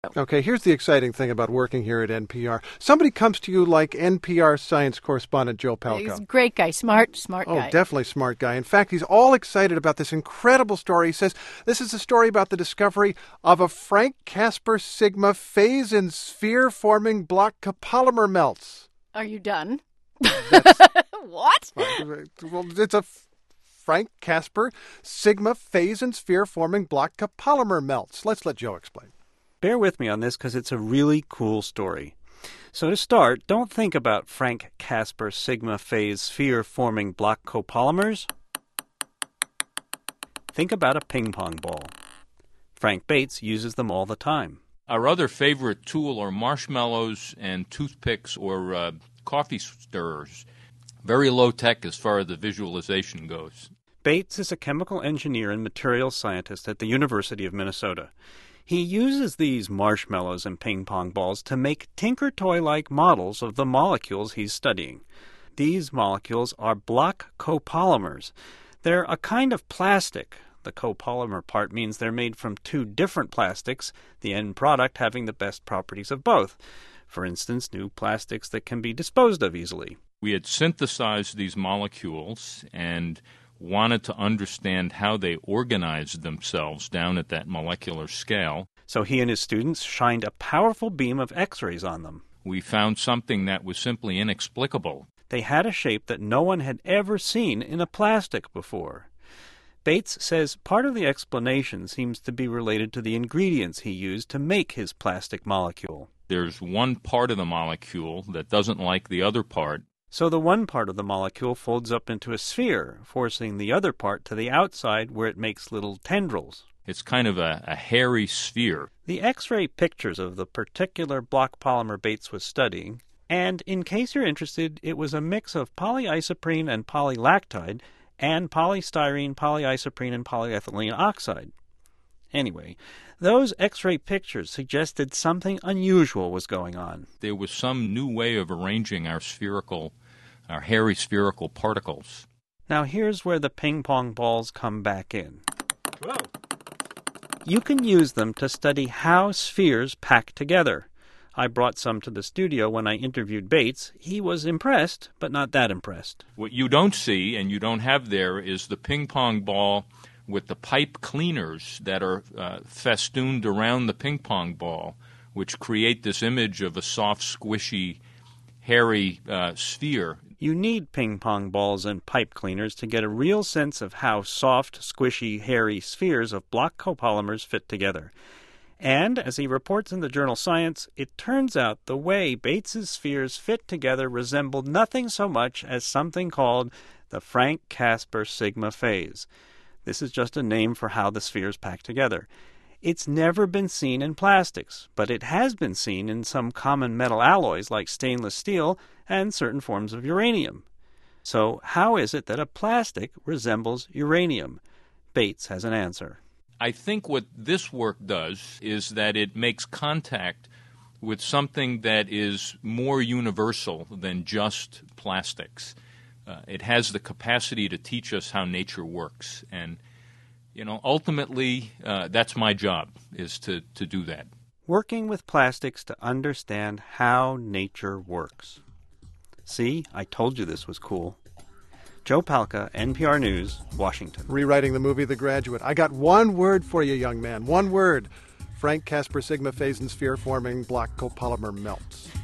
Okay, here's the exciting thing about working here at NPR. Somebody comes to you like NPR science correspondent Joe Palca. He's a great guy, smart guy. Oh, definitely smart guy. In fact, he's all excited about this incredible story. He says this is a story about the discovery of a Frank Caspar Sigma phase in sphere-forming block copolymer melts. Are you done? That's What? Well, it's a Frank Caspar Sigma phase and sphere-forming block copolymer melts. Let's let Joe explain. Bear with me on this because it's a really cool story. So to start, don't think about Frank Caspar Sigma phase sphere-forming block copolymers. Think about a ping pong ball. Frank Bates uses them all the time. Our other favorite tool are marshmallows and toothpicks or coffee stirrers. Very low tech as far as the visualization goes. Bates is a chemical engineer and materials scientist at the University of Minnesota. He uses these marshmallows and ping pong balls to make Tinker Toy-like models of the molecules he's studying. These molecules are block copolymers. They're a kind of plastic. The copolymer part means they're made from two different plastics, the end product having the best properties of both. For instance, new plastics that can be disposed of easily. We had synthesized these molecules and wanted to understand how they organized themselves down at that molecular scale. So he and his students shined a powerful beam of X-rays on them. We found something that was simply inexplicable. They had a shape that no one had ever seen in a plastic before. Bates says part of the explanation seems to be related to the ingredients he used to make his plastic molecule. There's one part of the molecule that doesn't like the other part. So the one part of the molecule folds up into a sphere, forcing the other part to the outside where it makes little tendrils. It's kind of a hairy sphere. The X-ray pictures of the particular block polymer Bates was studying, and in case you're interested, it was a mix of polyisoprene and polylactide and polystyrene, polyisoprene, and polyethylene oxide. Anyway, those X-ray pictures suggested something unusual was going on. There was some new way of arranging our hairy spherical particles. Now here's where the ping pong balls come back in. Whoa. You can use them to study how spheres pack together. I brought some to the studio when I interviewed Bates. He was impressed, but not that impressed. What you don't see and you don't have there is the ping pong ball with the pipe cleaners that are festooned around the ping pong ball, which create this image of a soft, squishy, hairy sphere. You need ping pong balls and pipe cleaners to get a real sense of how soft, squishy, hairy spheres of block copolymers fit together. And, as he reports in the journal Science, it turns out the way Bates's spheres fit together resembled nothing so much as something called the Frank Caspar Sigma phase. This is just a name for how the spheres pack together. It's never been seen in plastics, but it has been seen in some common metal alloys like stainless steel and certain forms of uranium. So how is it that a plastic resembles uranium? Bates has an answer. I think what this work does is that it makes contact with something that is more universal than just plastics. It has the capacity to teach us how nature works. And, ultimately, that's my job, is to do that. Working with plastics to understand how nature works. See, I told you this was cool. Joe Palca, NPR News, Washington. Rewriting the movie The Graduate. I got one word for you, young man. One word. Frank Caspar Sigma phase and sphere forming block copolymer melts.